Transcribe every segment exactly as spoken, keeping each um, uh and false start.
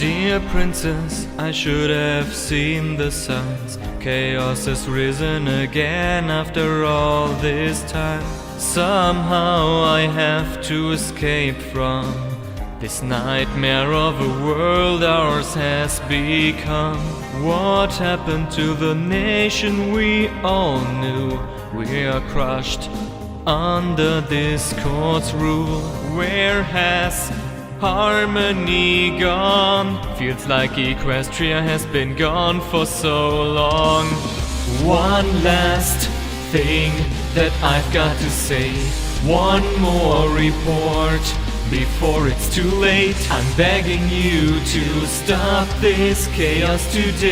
Dear princess, I should have seen the signs. Chaos has risen again after all this time. Somehow I have to escape from this nightmare of a world ours has become. What happened to the nation we all knew? We are crushed under discord's rule. Where has harmony gone? Feels like Equestria has been gone for so long. One last thing that I've got to say. One more report before it's too late. I'm begging you to stop this chaos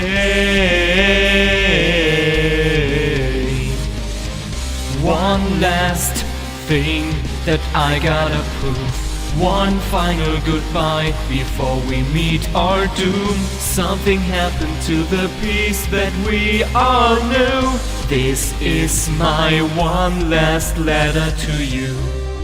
today. One last thing that I gotta prove. One final goodbye before we meet our doom. Something happened to the peace that we all knew. This is my one last letter to you.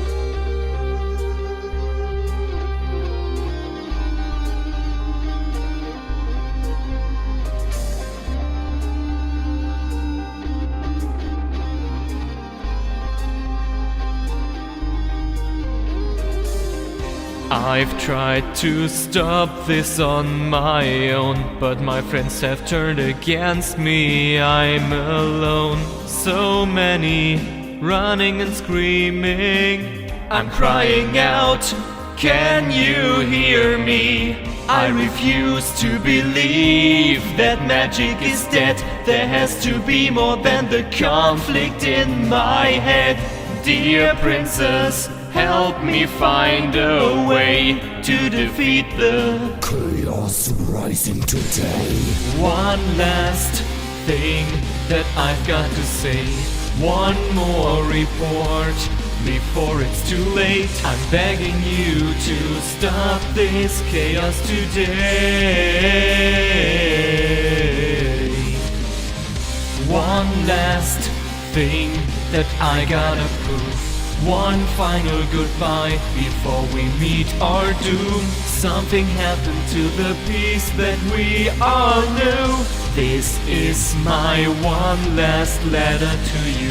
I've tried to stop this on my own, but my friends have turned against me. I'm alone. So many running and screaming. I'm crying out, can you hear me? I refuse to believe that magic is dead. There has to be more than the conflict in my head. Dear princess, help me find a way to defeat the chaos rising today. One last thing that I've got to say. One more report before it's too late. I'm begging you to stop this chaos today. One last thing that I gotta prove. One final goodbye before we meet our doom. Something happened to the peace that we all knew. This is my one last letter to you.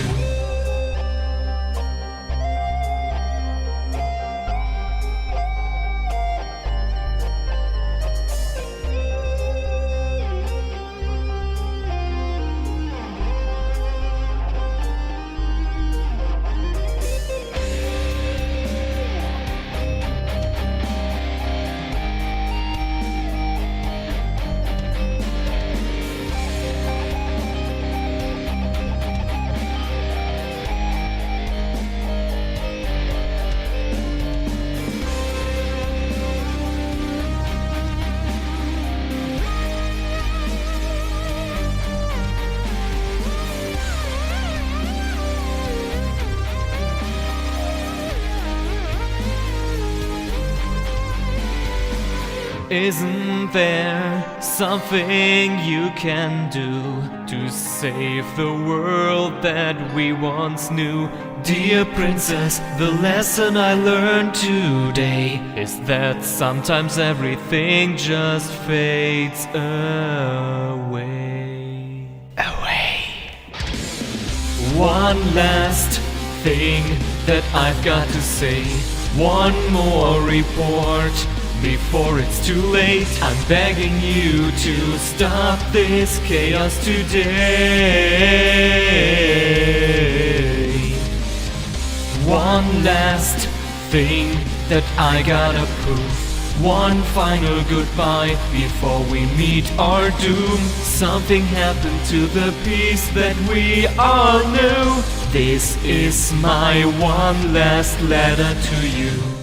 Isn't there something you can do to save the world that we once knew? Dear princess, the lesson I learned today is that sometimes everything just fades away. Away. One last thing that I've got to say. One more report before it's too late. I'm begging you to stop this chaos today. One last thing that I gotta prove. One final goodbye before we meet our doom. Something happened to the peace that we all knew. This is my one last letter to you.